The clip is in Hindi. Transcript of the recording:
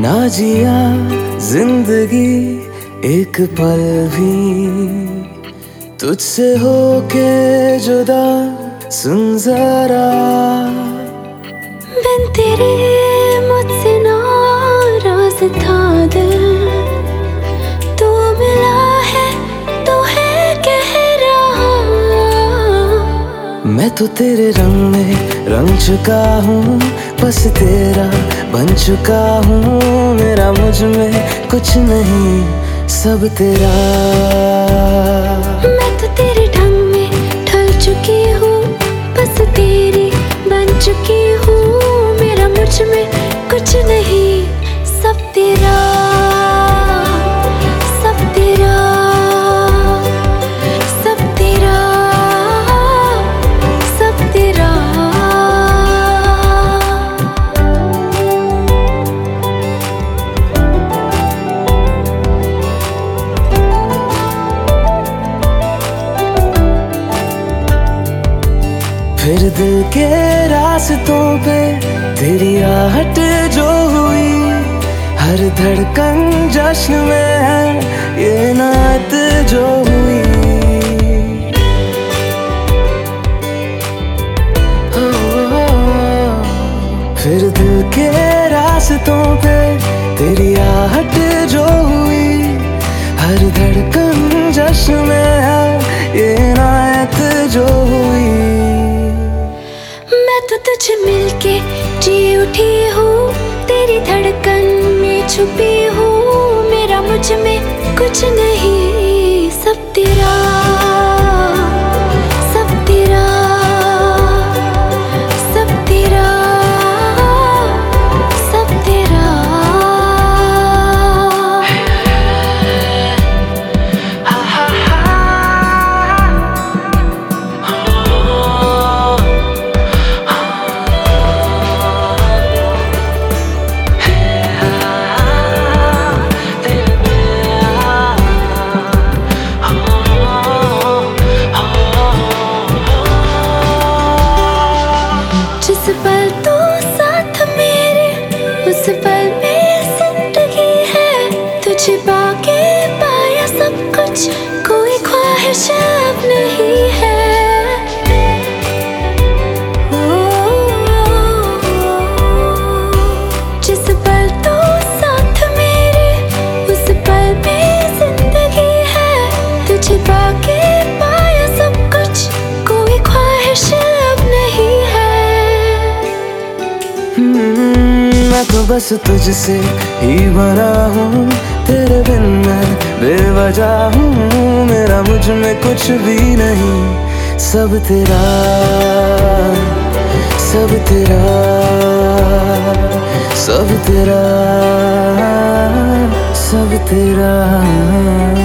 ना जिया जिंदगी एक पल भी तुझसे होके जुदा। सुन जरा बिन तेरे मुझसे नाराज था दिल, तू मिला है तो है कह रहा। मैं तो तेरे रंग में रंग चुका हूँ, बस तेरा बन चुका हूँ। मेरा मुझ में कुछ नहीं, सब तेरा। मैं तो तेरे ढंग में ढल चुकी हूँ, बस तेरी बन चुकी हूँ। मेरा मुझ में कुछ नहीं, सब तेरा, सब तेरा, सब तेरा, सब तेरा। फिर दिल के रास्तों पे तेरी आहट जो हुई, हर धड़कन जश्न में है ये नात जो हुई। फिर दिल के रास्तों पे तेरी आहट जो हुई, हर धड़कन जश्न में है ये नात जो हुई। मैं तो तुझे मिलके जी उठी हूँ, तेरी धड़कन में छुपी हूँ। मेरा मुझ में कुछ नहीं, सब तेरा, सब तेरा, सब तेरा, सब तेरा। जिस पल तो साथ मेरे, उस पल में जिंदगी है। तुझे पाके पाया सब कुछ, कोई ख्वाहिश अब नहीं है। जिस पल तो साथ मेरे, उस पल में जिंदगी है। तुझे पाके पाया सब कुछ, कोई ख्वाहिश अब नहीं है। मैं तो बस तुझसे ही बना हूँ, तेरे बिन मैं बेवजह हूँ। मेरा मुझ में कुछ भी नहीं, सब तेरा, सब तेरा, सब तेरा, सब तेरा।